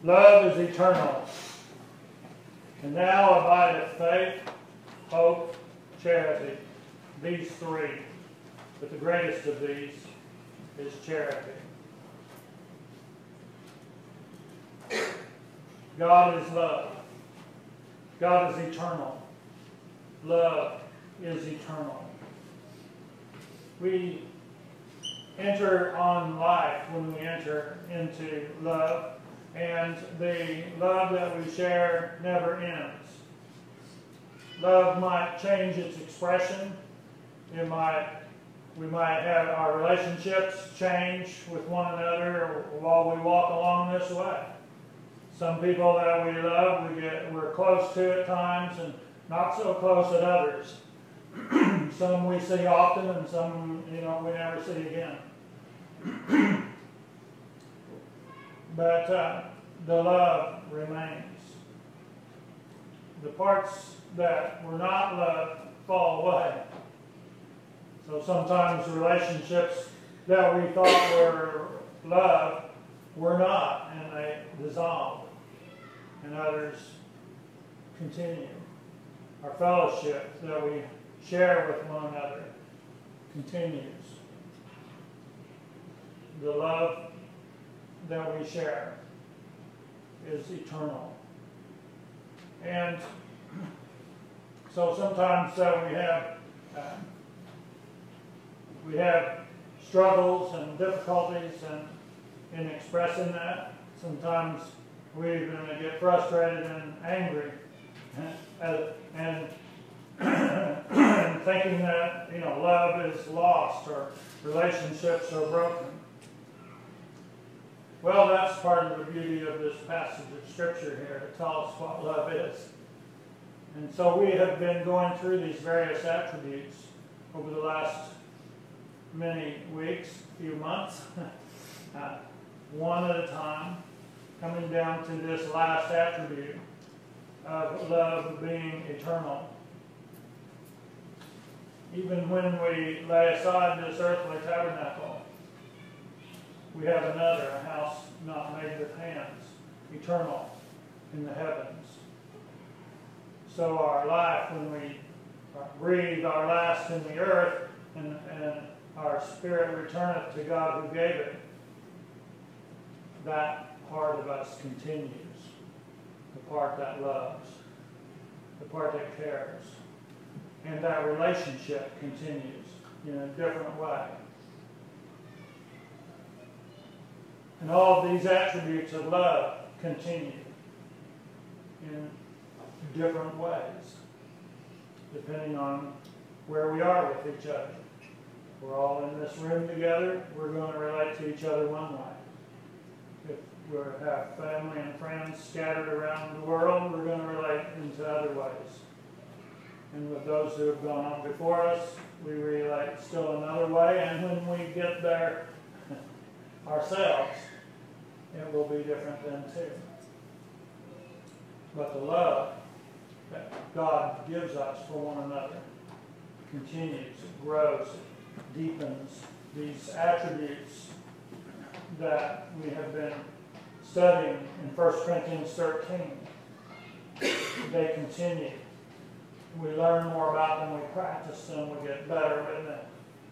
Love is eternal. And now abideth faith, hope, charity. These three. But the greatest of these is charity. God is love. God is eternal. Love is eternal. We enter on life when we enter into love, and the love that we share never ends. Love might change its expression. We might have our relationships change with one another while we walk along this way. Some people that we love, we're close to at times, and not so close at others. Some we see often, and some, we never see again. But the love remains. The parts that were not loved fall away. So sometimes relationships that we thought were love were not, and they dissolve. And others continue. Our fellowship that we share with one another continues. The love that we share is eternal. And so sometimes we have struggles and difficulties in expressing that. Sometimes we even get frustrated and angry and thinking that love is lost or relationships are broken. Well, that's part of the beauty of this passage of Scripture here to tell us what love is. And so we have been going through these various attributes over the last many weeks, few months, one at a time, coming down to this last attribute of love being eternal. Even when we lay aside this earthly tabernacle, we have another, a house not made with hands, eternal in the heavens. So our life, when we breathe our last in the earth, and our spirit returneth to God who gave it, that part of us continues. The part that loves, the part that cares. And that relationship continues in a different way. And all of these attributes of love continue in different ways, depending on where we are with each other. We're all in this room together. We're going to relate to each other one way. If we have family and friends scattered around the world, we're going to relate into other ways. And with those who have gone on before us, we relate still another way. And when we get there ourselves, it will be different then too. But the love that God gives us for one another continues, it grows, it deepens. These attributes that we have been studying in 1 Corinthians 13, they continue. We learn more about them, we practice them, we get better with them.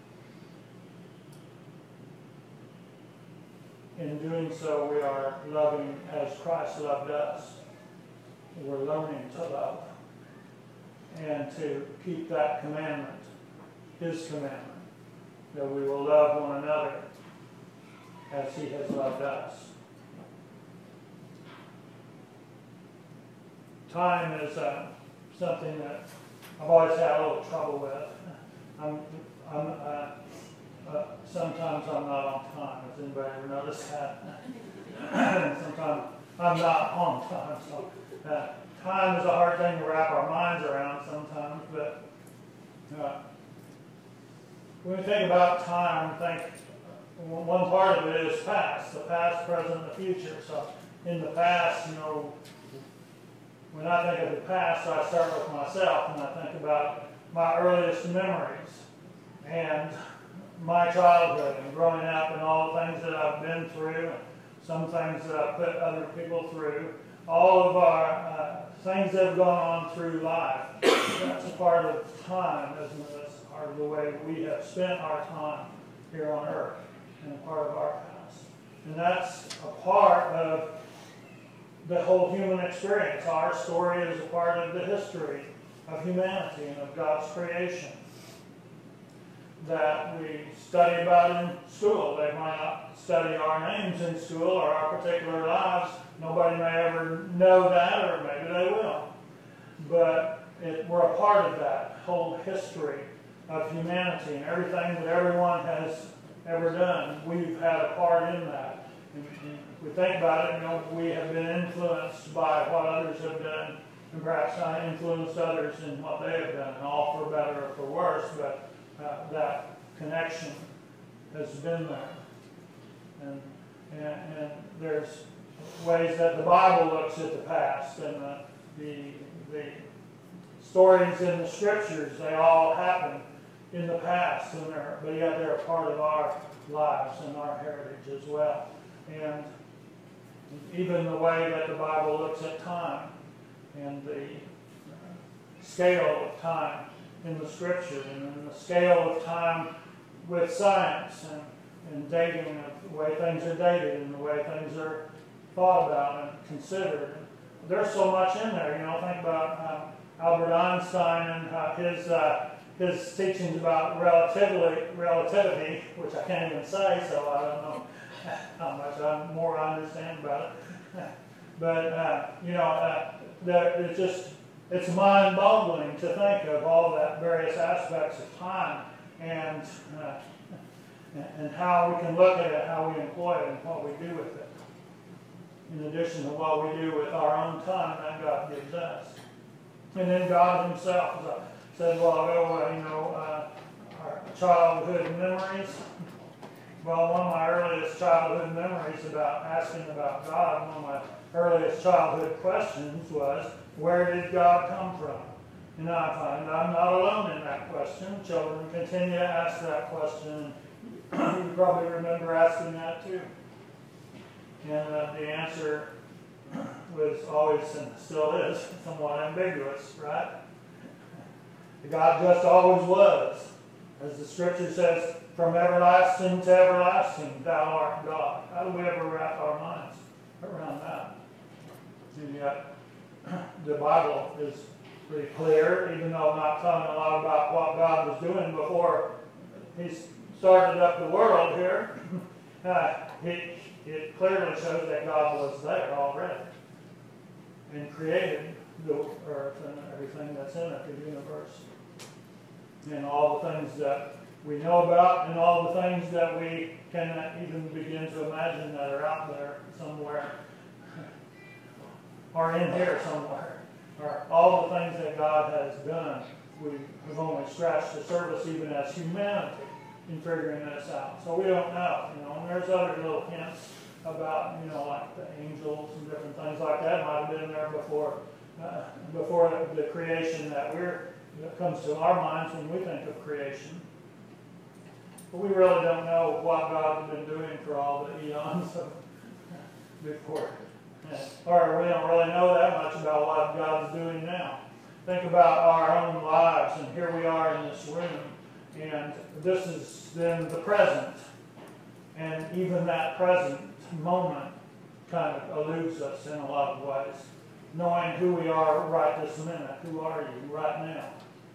In doing so, we are loving as Christ loved us. We're learning to love and to keep that commandment, His commandment, that we will love one another as He has loved us. Time is something that I've always had a little trouble with. Sometimes I'm not on time. Has anybody ever noticed that? Sometimes I'm not on time. So time is a hard thing to wrap our minds around sometimes. But when we think about time, I think one part of it is past. The past, present, and the future. So in the past, when I think of the past, I start with myself, and I think about my earliest memories and my childhood and growing up and all the things that I've been through. some things that I've put other people through, all of our things that have gone on through life. That's a part of time, isn't it? That's a part of the way we have spent our time here on earth and a part of our past. And that's a part of the whole human experience. Our story is a part of the history of humanity and of God's creation that we study about in school. They might not study our names in school or our particular lives. Nobody may ever know that, or maybe they will. But we're a part of that whole history of humanity, and everything that everyone has ever done, we've had a part in that. And if we think about it, we have been influenced by what others have done, and perhaps not influenced others in what they have done, all for better or for worse, but that connection has been there. And there's ways that the Bible looks at the past, and the stories in the Scriptures, they all happen in the past, but yet they're a part of our lives and our heritage as well. And even the way that the Bible looks at time and the scale of time in the Scripture, and the scale of time with science and dating, of the way things are dated and the way things are thought about and considered. There's so much in there. Think about Albert Einstein and his teachings about relativity, which I can't even say, so I don't know how much more I understand about it. But it's mind-boggling to think of all that various aspects of time and how we can look at it, how we employ it, and what we do with it, in addition to what we do with our own time that God gives us. And then God himself, as I said a while ago, our childhood memories. Well, one of my earliest childhood memories about asking about God, one of my earliest childhood questions was, where did God come from? And I find I'm not alone in that question. Children continue to ask that question. You probably remember asking that too. And the answer was always, and still is, somewhat ambiguous, right? God just always was. As the Scripture says, from everlasting to everlasting, thou art God. How do we ever wrap our minds around that? And yet, the Bible is pretty clear, even though I'm not talking a lot about what God was doing before he started up the world here. It clearly shows that God was there already and created the earth and everything that's in it, the universe, and all the things that we know about and all the things that we cannot even begin to imagine that are out there somewhere or in here somewhere, or all the things that God has done. We have only scratched the surface even as humanity in figuring this out. So we don't know, and there's other little hints about, like the angels and different things like that might have been there before the creation that comes to our minds when we think of creation. But we really don't know what God has been doing for all the eons before. Or we don't really know that much about what God's doing now. Think about our own lives, and here we are in this room, and this is then the present. And even that present moment kind of eludes us in a lot of ways. Knowing who we are right this minute. Who are you right now?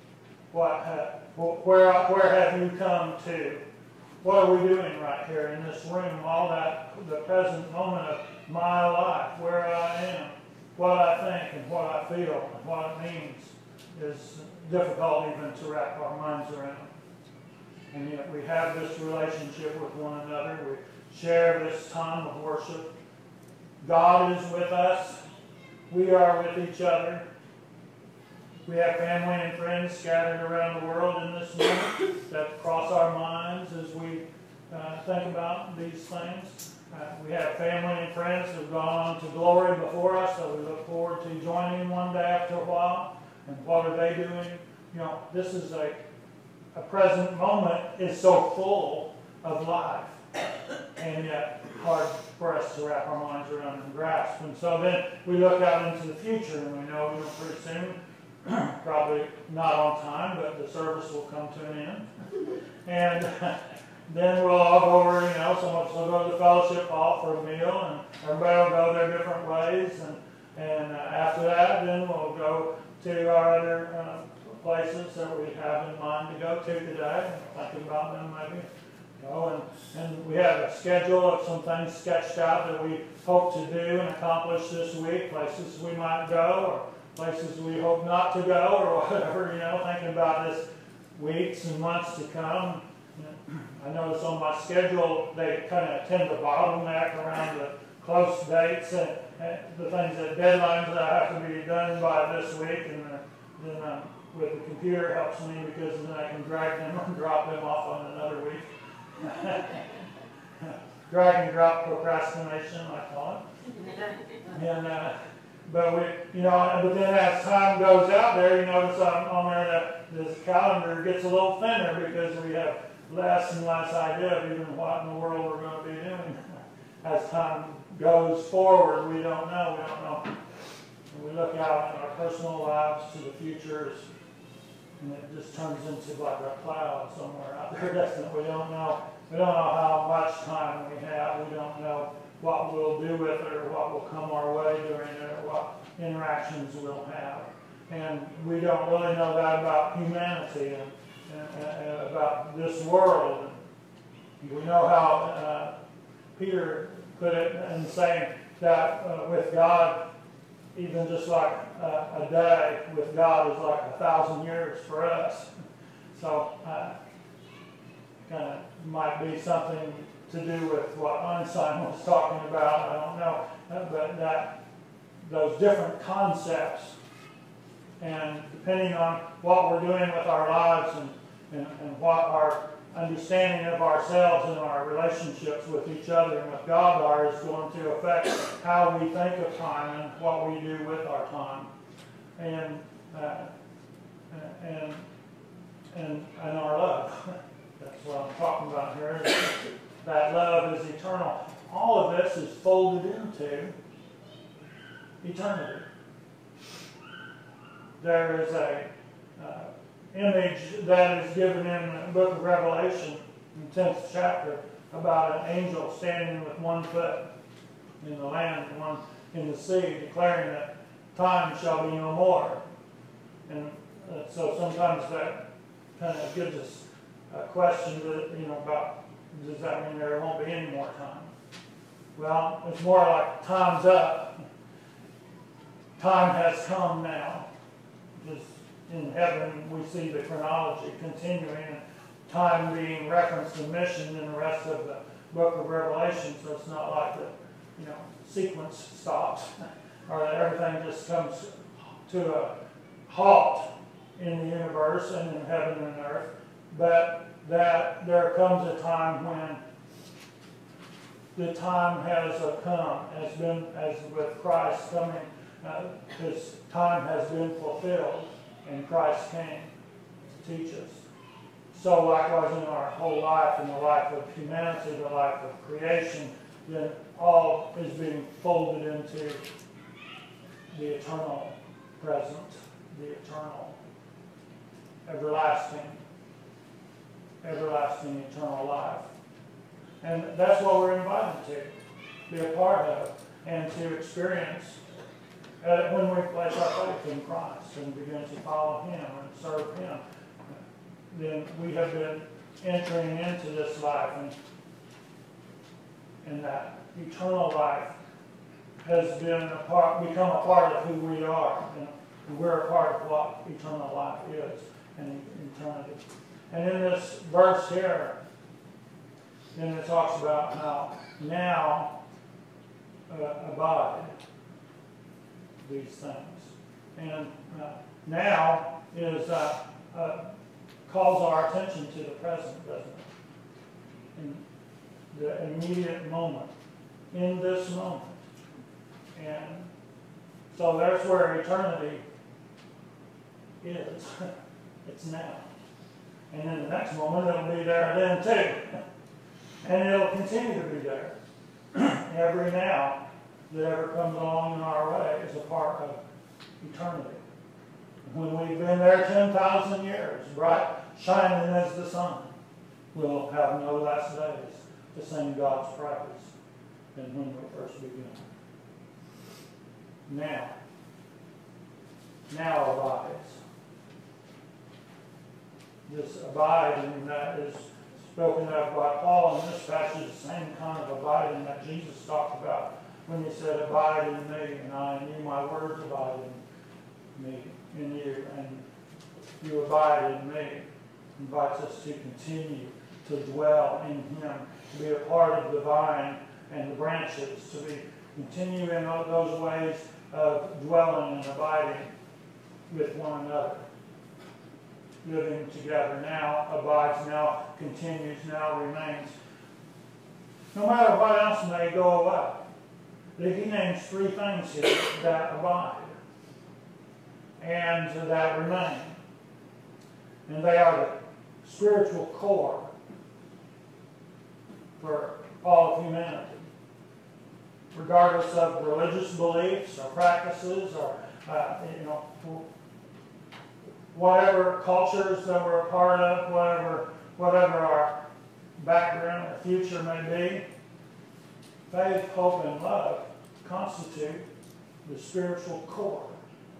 Where have you come to? What are we doing right here in this room? All that, the present moment of my life, where I am, what I think and what I feel and what it means is difficult even to wrap our minds around. And yet we have this relationship with one another. We share this time of worship. God is with us. We are with each other. We have family and friends scattered around the world in this moment that cross our minds as we think about these things. We have family and friends who have gone on to glory before us, so we look forward to joining one day after a while. And what are they doing? This is a present moment is so full of life. And yet, hard for us to wrap our minds around and grasp. And so then we look out into the future, and we know pretty soon, probably not on time, but the service will come to an end. And then we'll all go over, some of us will go to the fellowship hall for a meal, and everybody will go their different ways. And after that, then we'll go to our other places that we have in mind to go to today, thinking about them maybe. And we have a schedule of some things sketched out that we hope to do and accomplish this week, places we might go, or places we hope not to go, or whatever, thinking about this weeks and months to come. I notice on my schedule, they kind of tend to bottleneck around the close dates and the things, that deadlines that I have to be done by this week, and then with the computer helps me because then I can drag them and drop them off on another week. Drag and drop procrastination, I call it. And but then as time goes out there, you notice on there that this calendar gets a little thinner because we have less and less idea of even what in the world we're going to be doing. As time goes forward, we don't know. And we look out in our personal lives to the futures, and it just turns into like a cloud somewhere out there, doesn't it? We don't know how much time we have. We don't know what we'll do with it, or what will come our way during it, or what interactions we'll have. And we don't really know that about humanity and about this world. And we know how Peter put it in saying that with God, even just like a day with God is like 1,000 years for us. So kind of might be something to do with what Einstein was talking about. I don't know, but that those different concepts, and depending on what we're doing with our lives and what our understanding of ourselves and our relationships with each other and with God are, is going to affect how we think of time and what we do with our time, and our love. That's what I'm talking about here. That love is eternal. All of this is folded into eternity. There is a image that is given in the book of Revelation, in the 10th chapter, about an angel standing with one foot in the land and one in the sea, declaring that time shall be no more. And so sometimes that kind of gives us a question about, does that mean there won't be any more time? Well, it's more like time's up. Time has come now. Just in heaven, we see the chronology continuing, and time being referenced and mentioned in the rest of the book of Revelation. So it's not like the sequence stops, or that everything just comes to a halt in the universe and in heaven and earth, but that there comes a time when the time has come, as with Christ coming, his time has been fulfilled, and Christ came to teach us. So likewise in our whole life, in the life of humanity, the life of creation, then all is being folded into the eternal present, the eternal, everlasting eternal life. And that's what we're invited to be a part of and to experience when we place our faith in Christ and begin to follow Him and serve Him. Then we have been entering into this life, and that eternal life has become a part of who we are, and we're a part of what eternal life is in eternity. And in this verse here, then it talks about how now abide these things. And now is calls our attention to the present, doesn't it? In the immediate moment, in this moment. And so that's where eternity is. It's now. And in the next moment, it'll be there then too. And it'll continue to be there. every now that ever comes along in our way is a part of eternity. When we've been there 10,000 years, bright, shining as the sun, we'll have no less days to sing God's praise than when we first began. Now abides. This abiding that is spoken of by Paul in this passage, the same kind of abiding that Jesus talked about when he said, abide in me, and I in you, my words abide in me, in you, and you abide in me. Invites us to continue to dwell in him, to be a part of the vine and the branches, to continue in those ways of dwelling and abiding with one another. Living together now abides, now continues, now remains. No matter what else may go away. He names three things here that abide and that remain. And they are the spiritual core for all of humanity. Regardless of religious beliefs or practices or, whatever cultures that we're a part of, whatever our background or future may be, faith, hope, and love constitute the spiritual core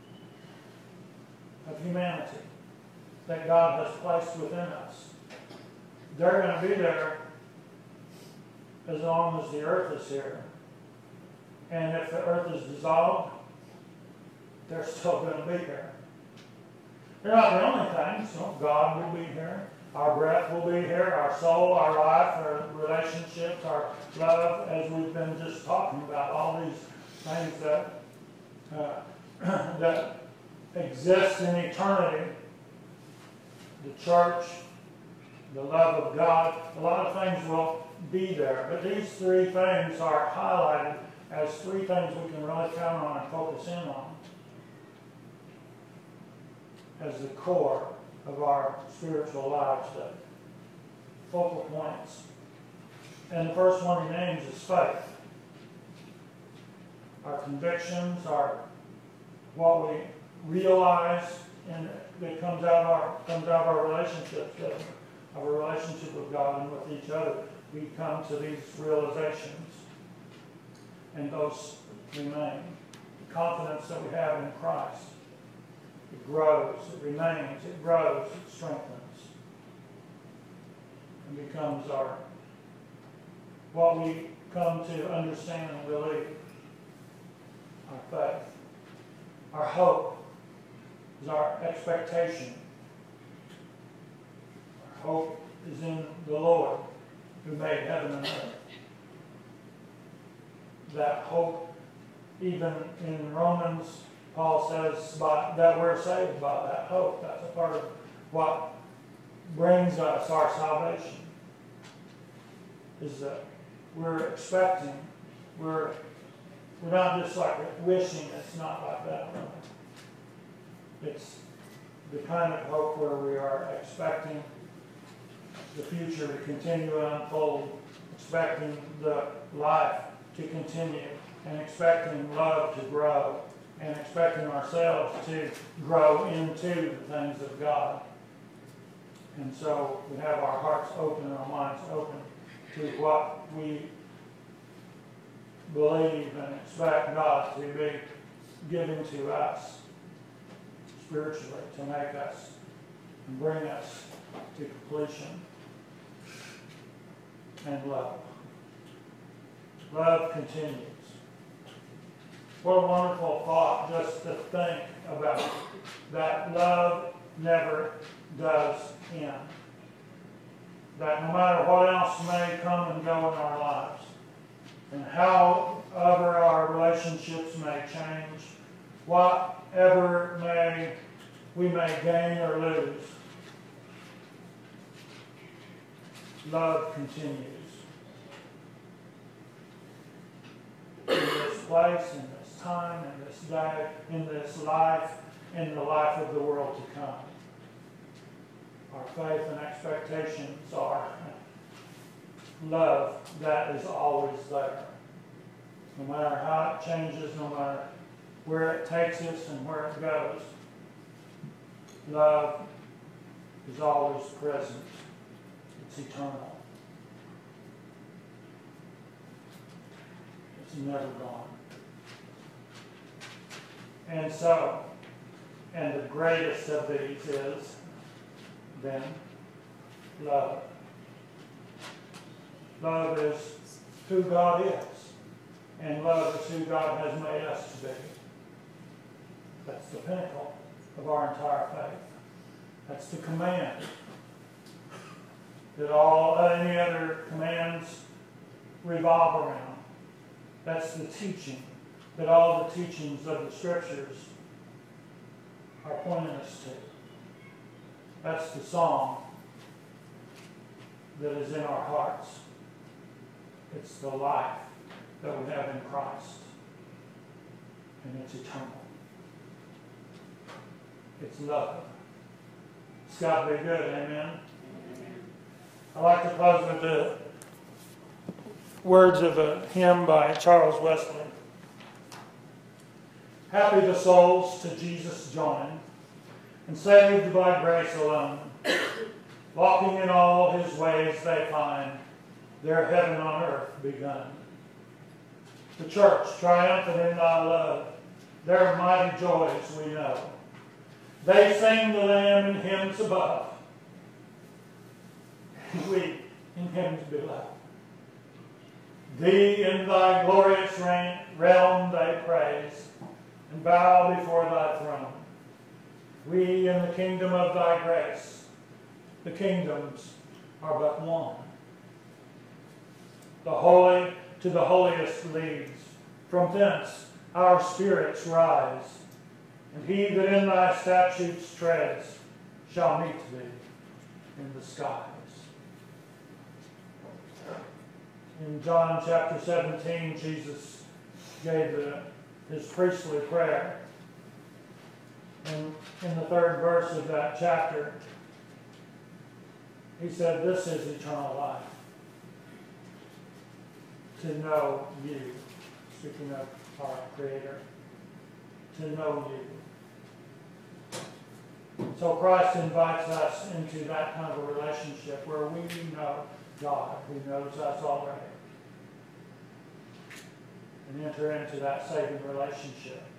of humanity that God has placed within us. They're going to be there as long as the earth is here. And if the earth is dissolved, they're still going to be here. They're not the only things. God will be here. Our breath will be here. Our soul, our life, our relationships, our love, as we've been just talking about. All these things that exist in eternity. The church, the love of God. A lot of things will be there. But these three things are highlighted as three things we can really count on and focus in on as the core of our spiritual lives today. Focal points. And the first one he names is faith. Our convictions, what we realize, and that comes out of our relationships, of our relationship with God and with each other. We come to these realizations, and those remain. The confidence that we have in Christ. It grows, it remains, it grows, it strengthens, and becomes what we come to understand and believe. Our faith. Our hope is our expectation. Our hope is in the Lord who made heaven and earth. That hope, even in Romans, Paul says that we're saved by that hope. That's a part of what brings us our salvation. Is that we're expecting, we're not just like wishing. It's not like that. It's the kind of hope where we are expecting the future to continue to unfold, expecting the life to continue, and expecting love to grow, and expecting ourselves to grow into the things of God. And so we have our hearts open, our minds open to what we believe and expect God to be giving to us spiritually, to make us and bring us to completion and love. Love continues. What a wonderful thought just to think about that love never does end. That no matter what else may come and go in our lives, and however our relationships may change, whatever we may gain or lose, love continues. In this place, in this time, in this day, in this life, in the life of the world to come. Our faith and expectations are love that is always there. No matter how it changes, no matter where it takes us and where it goes, love is always present. It's eternal. It's never gone. And so, and the greatest of these is then love. Love is who God is. And love is who God has made us to be. That's the pinnacle of our entire faith. That's the command. That all any other commands revolve around. That's the teaching. That all the teachings of the Scriptures are pointing us to. That's the song that is in our hearts. It's the life that we have in Christ. And it's eternal. It's love. It's got to be good, amen? I like to close with the words of a hymn by Charles Wesley. Happy the souls to Jesus join, and saved by grace alone. Walking in all his ways they find their heaven on earth begun. The church, triumphant in thy love, their mighty joys we know. They sing the Lamb in hymns above, and we in hymns below. Thee in thy glorious realm they praise, and bow before thy throne. We in the kingdom of thy grace, the kingdoms are but one. The holy to the holiest leads, from thence our spirits rise, and he that in thy statutes treads shall meet thee in the skies. In John chapter 17, Jesus gave his priestly prayer. And in the third verse of that chapter, he said, "This is eternal life, to know you," speaking of our Creator, to know you. So Christ invites us into that kind of a relationship where we know God, who knows us already, and enter into that saving relationship.